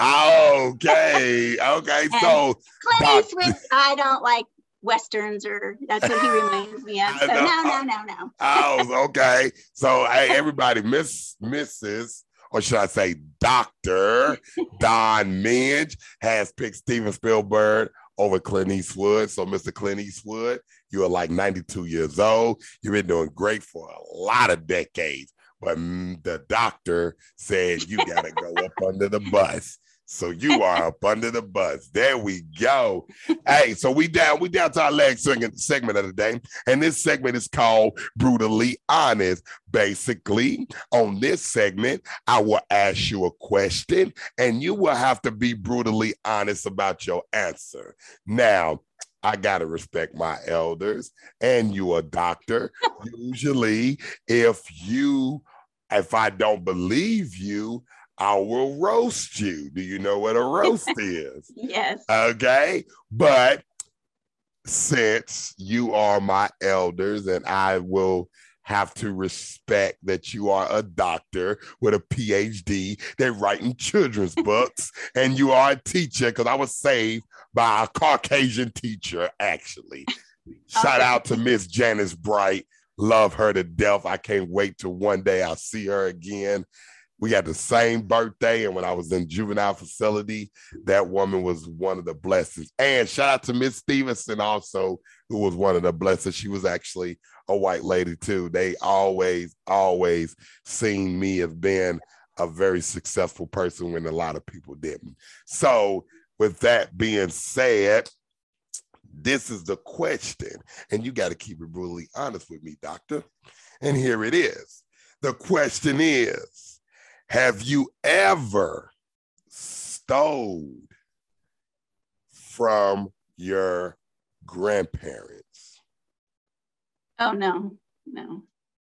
Okay, okay. So Clint Eastwood, I don't like Westerns, or that's what he reminds me of. So no, no, no, no. Oh, okay. So hey, everybody, Miss Missus or should I say Doctor Don Minge has picked Steven Spielberg over Clint Eastwood. So Mister Clint Eastwood, you are like ninety-two years old. You've been doing great for a lot of decades. But the doctor said you got to go up under the bus. So you are up under the bus. There we go. Hey, so we down, we down to our last segment of the day. And this segment is called Brutally Honest. Basically, on this segment, I will ask you a question and you will have to be brutally honest about your answer. Now, I got to respect my elders, and you a doctor. Usually, if you, if I don't believe you, I will roast you. Do you know what a roast is? Yes. Okay. But since you are my elders and I will have to respect that you are a doctor with a P H D, they're writing children's books, and you are a teacher, because I was saved by a Caucasian teacher, actually. Shout okay. out to Miss Janice Bright. Love her to death. I can't wait till one day I'll see her again. We had the same birthday, and when I was in juvenile facility, that woman was one of the blessings. And shout out to Miss Stevenson also, who was one of the blessings. She was actually a white lady too. They always, always seen me as being a very successful person when a lot of people didn't. So with that being said, this is the question, and you got to keep it brutally honest with me, doctor. And here it is. The question is, have you ever stole from your grandparents? Oh, no, no.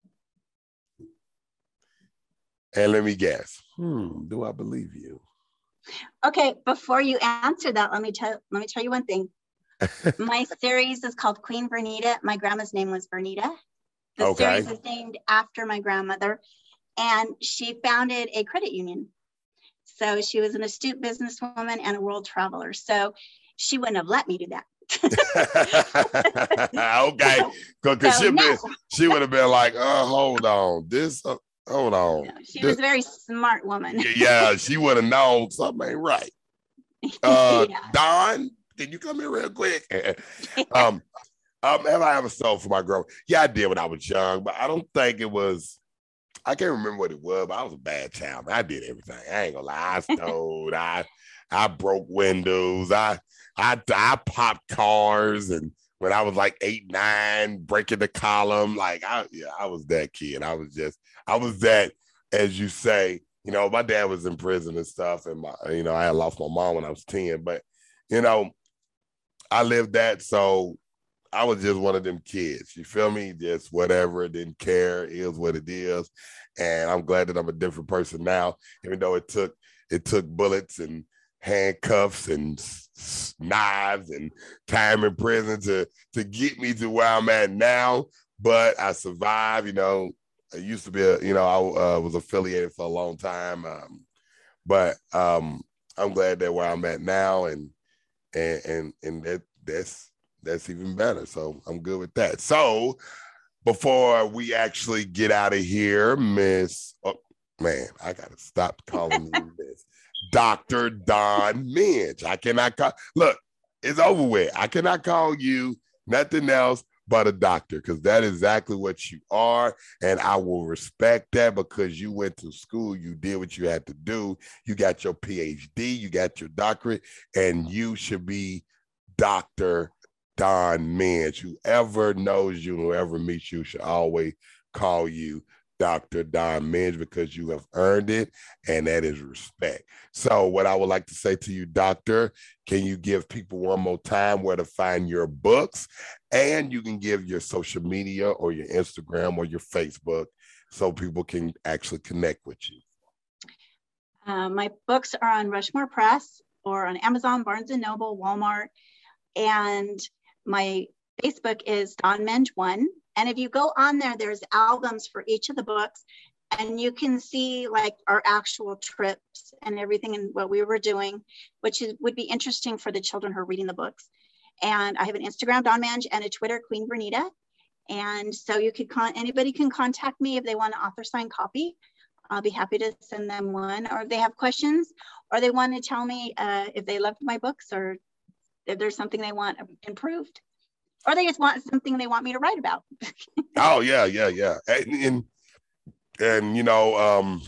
And let me guess. Hmm, do I believe you? Okay, before you answer that, let me tell let me tell you one thing. My series is called Queen Vernita. My grandma's name was Vernita. The Okay. series is named after my grandmother, and she founded a credit union. So she was an astute businesswoman and a world traveler. So she wouldn't have let me do that. Okay, because So she no. been she would have been like, oh, hold on, this, uh, hold on. No, she this, was a very smart woman. yeah, she would have known something ain't right. Uh, Yeah. Don, can you come here real quick? um, um, have I ever sold for my girl? Yeah, I did when I was young, but I don't think it was. I can't remember what it was, but I was a bad child. I did everything. I ain't gonna lie. I stole. I I broke windows. I I I popped cars, and when I was like eight, nine, breaking the column, like I yeah, I was that kid. I was just I was that, as you say. You know, my dad was in prison and stuff, and my you know I had lost my mom when I was ten, but you know I lived that, so I was just one of them kids. You feel me? Just whatever, didn't care. It is what it is. And I'm glad that I'm a different person now, even though it took it took bullets and handcuffs and s- knives and time in prison to to get me to where I'm at now. But I survived. You know, I used to be, a, you know, I uh, was affiliated for a long time. Um, but um, I'm glad that where I'm at now, and and and and that that's that's even better. So I'm good with that. So before we actually get out of here, Miss, oh man, I gotta stop calling you Miss Doctor Don Minch. I cannot call. Look, it's over with. I cannot call you nothing else but a doctor, because that is exactly what you are, and I will respect that because you went to school, you did what you had to do, you got your P H D, you got your doctorate, and you should be Doctor Don Minch. Whoever knows you, whoever meets you, should always call you Doctor Don Minch, because you have earned it, and that is respect. So what I would like to say to you, Doctor, can you give people one more time where to find your books? And you can give your social media or your Instagram or your Facebook so people can actually connect with you. Uh, my books are on Rushmore Press or on Amazon, Barnes and Noble, Walmart. And my Facebook is Don Minch one. And if you go on there, there's albums for each of the books, and you can see like our actual trips and everything and what we were doing, which is, would be interesting for the children who are reading the books. And I have an Instagram, Don Minch, and a Twitter, Queen Vernita. And so you could con anybody can contact me if they want an author signed copy. I'll be happy to send them one, or if they have questions, or they want to tell me uh, if they loved my books, or if there's something they want improved, or they just want something they want me to write about. Oh yeah, yeah, yeah. And, and and you know, um,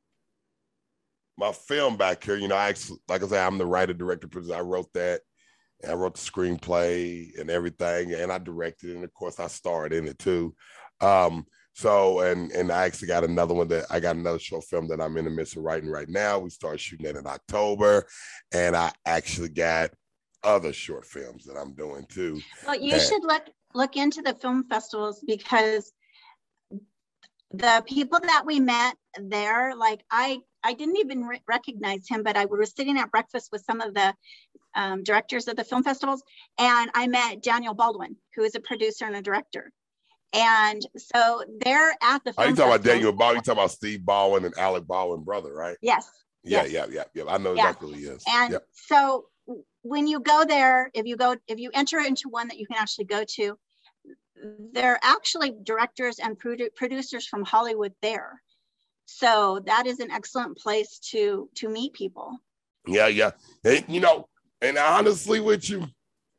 my film back here, you know, I actually, like I said, I'm the writer, director, producer. I wrote that, and I wrote the screenplay and everything, and I directed it, and of course I starred in it too. Um, so and and I actually got another one that I got another short film that I'm in the midst of writing right now. We start shooting it in October, and I actually got other short films that I'm doing too. Well, you and, should look look into the film festivals, because the people that we met there, like I I didn't even re recognize him, but I was sitting at breakfast with some of the um, directors of the film festivals, and I met Daniel Baldwin, who is a producer and a director. And so they're at the film Are you talking festivals. about Daniel Baldwin? You talking about Steve Baldwin and Alec Baldwin brother, right? Yes. Yeah, yes. yeah, yeah, yeah. I know exactly yeah. who he is. And yep. so when you go there, if you go, if you enter into one that you can actually go to, they're actually directors and produ producers from Hollywood there. So that is an excellent place to to meet people. Yeah, yeah. And, you know, and honestly with you,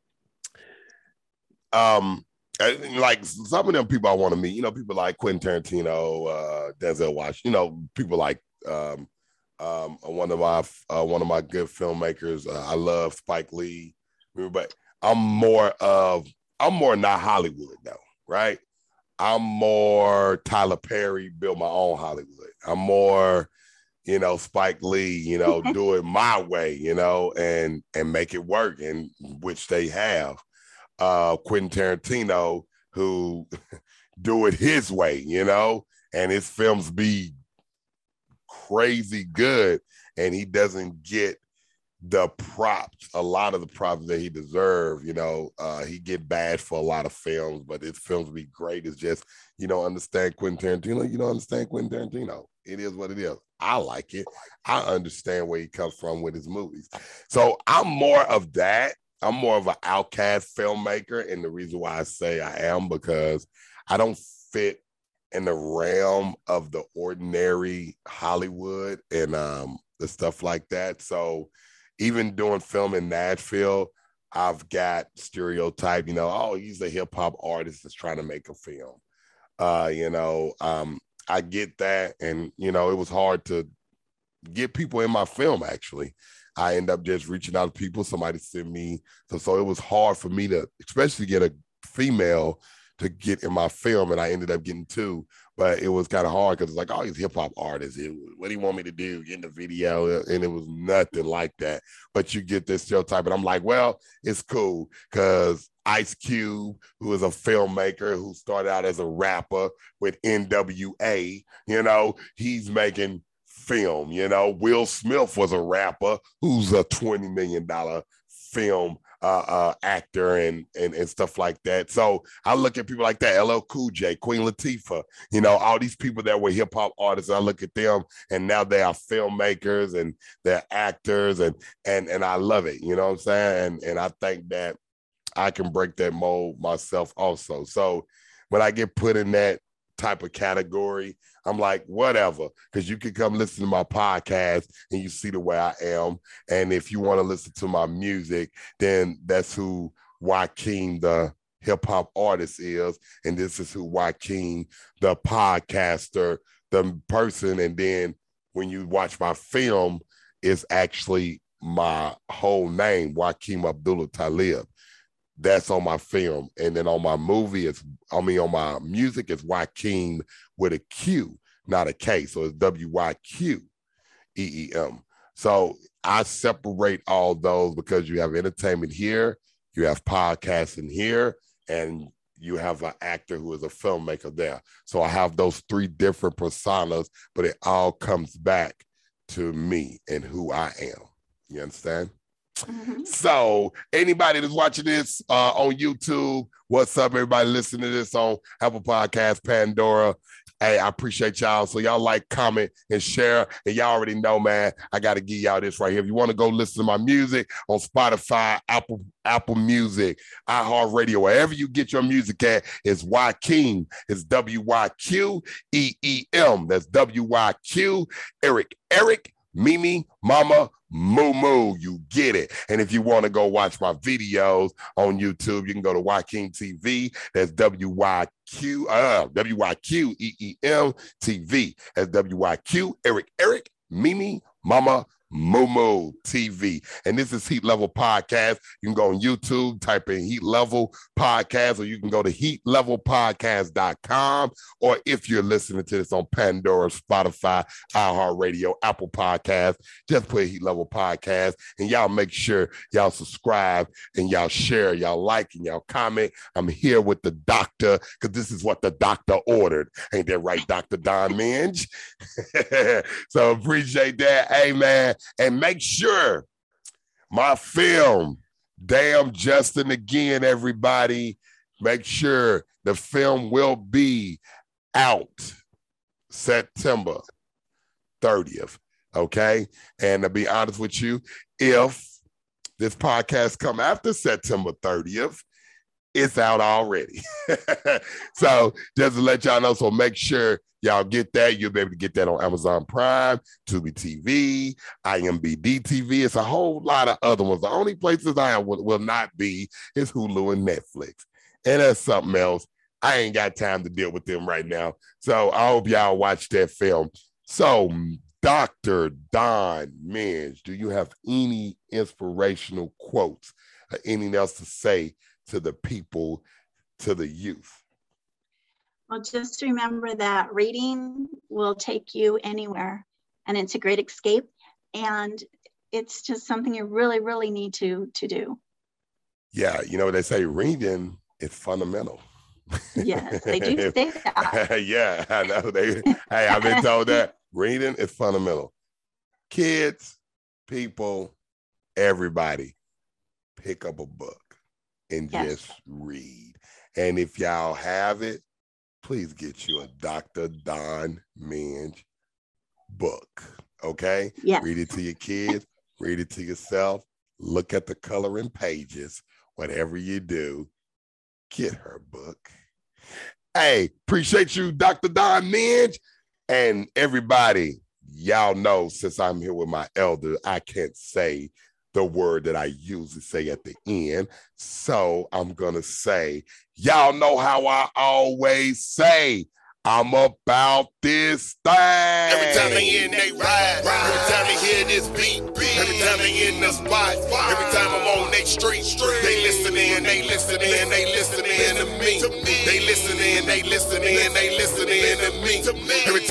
um, like some of them people I want to meet, you know, people like Quentin Tarantino, uh, Denzel Washington, you know, people like um, um, one of my uh, one of my good filmmakers. Uh, I love Spike Lee, but I'm more of I'm more not Hollywood though, right? I'm more Tyler Perry, build my own Hollywood. I'm more, you know, Spike Lee, you know, do it my way, you know, and and make it work, and which they have. Uh, Quentin Tarantino, who do it his way, you know, and his films be crazy good, and he doesn't get the props, a lot of the props that he deserved. You know, uh, he get bad for a lot of films, but his films be great. It's just, you don't understand Quentin Tarantino, you don't understand Quentin Tarantino. It is what it is. I like it. I understand where he comes from with his movies. So I'm more of that. I'm more of an outcast filmmaker. And the reason why I say I am, because I don't fit in the realm of the ordinary Hollywood and um, the stuff like that. So even doing film in Nashville, I've got stereotype, you know, oh, he's a hip hop artist that's trying to make a film. Uh, you know, um, I get that. And, you know, it was hard to get people in my film, actually. I end up just reaching out to people. Somebody sent me. So, so it was hard for me to, especially get a female to get in my film. And I ended up getting two. But it was kind of hard because it's like, oh, he's a hip hop artist. It, what do you want me to do? Get in the video? And it was nothing like that. But you get this stereotype. And I'm like, well, it's cool because Ice Cube, who is a filmmaker who started out as a rapper with N W A, you know, he's making film. You know, Will Smith was a rapper who's a twenty million dollars film Uh, uh, actor and, and and stuff like that. So I look at people like that, L L Cool J, Queen Latifah, you know, all these people that were hip hop artists. I look at them and now they are filmmakers and they're actors and and and I love it. You know what I'm saying? And and I think that I can break that mold myself also. So when I get put in that type of category, I'm like, whatever, because you can come listen to my podcast and you see the way I am. And if you want to listen to my music, then that's who Joaquin, the hip hop artist, is. And this is who Joaquin, the podcaster, the person. And then when you watch my film, it's actually my whole name, Joaquin Abdullah Talib. That's on my film. And then on my movie, it's, I mean, on my music, it's Joaquin with a Q, not a K. So it's W Y Q E E M. So I separate all those because you have entertainment here, you have podcasting here, and you have an actor who is a filmmaker there. So I have those three different personas, but it all comes back to me and who I am. You understand? Mm-hmm. So anybody that's watching this uh, on YouTube, what's up, everybody listening to this on Apple Podcasts, Pandora? Hey, I appreciate y'all. So y'all like, comment, and share. And y'all already know, man, I got to give y'all this right here. If you want to go listen to my music on Spotify, Apple, Apple Music, iHeartRadio, wherever you get your music at, it's Joaquin. It's W Y Q E E M. That's W Y Q, Eric, Eric, Mimi, Mama, Moo Moo, you get it. And if you want to go watch my videos on YouTube, you can go to Joaquin T V. That's W Y Q, uh, W Y Q E E M T V. That's W Y Q, Eric, Eric, Mimi, Mama, Moo Moo T V. And this is Heat Level Podcast. You can go on YouTube, type in Heat Level Podcast, or you can go to heat level podcast dot com. Or if you're listening to this on Pandora, Spotify, iHeartRadio, Apple Podcasts, just put Heat Level Podcast. And y'all make sure y'all subscribe and y'all share, y'all like, and y'all comment. I'm here with the doctor because this is what the doctor ordered. Ain't that right, Doctor Don Minge? So appreciate that. Hey, man. And make sure my film, Damn Justin Again, everybody, make sure the film will be out September thirtieth, okay? And to be honest with you, if this podcast come after September thirtieth, it's out already. So just to let y'all know, so make sure y'all get that. You'll be able to get that on Amazon Prime, Tubi T V, I M B D T V. It's a whole lot of other ones. The only places I will, will not be is Hulu and Netflix. And that's something else. I ain't got time to deal with them right now. So I hope y'all watch that film. So Doctor Don Minge, do you have any inspirational quotes or anything else to say to the people, to the youth? Well, just remember that reading will take you anywhere, and it's a great escape, and it's just something you really, really need to, to do. Yeah, you know, they say reading is fundamental. Yes, they do say that. Yeah, I know. They, hey, I've been told that reading is fundamental. Kids, people, everybody, pick up a book and yes. just read. And if y'all have it, please get you a Doctor Don Minge book, okay? Yes. Read it to your kids, read it to yourself, look at the coloring pages, whatever you do, get her book. Hey, appreciate you, Doctor Don Minge. And everybody, y'all know since I'm here with my elder, I can't say the word that I usually say at the end. So I'm going to say, y'all know how I always say, I'm about this thing. Every time they in, they ride. Every time they hear this beat, every time they in the spot, every time I'm on they street, they listening, they listening, they listening to me. They listening, they listening, they listening to me. Every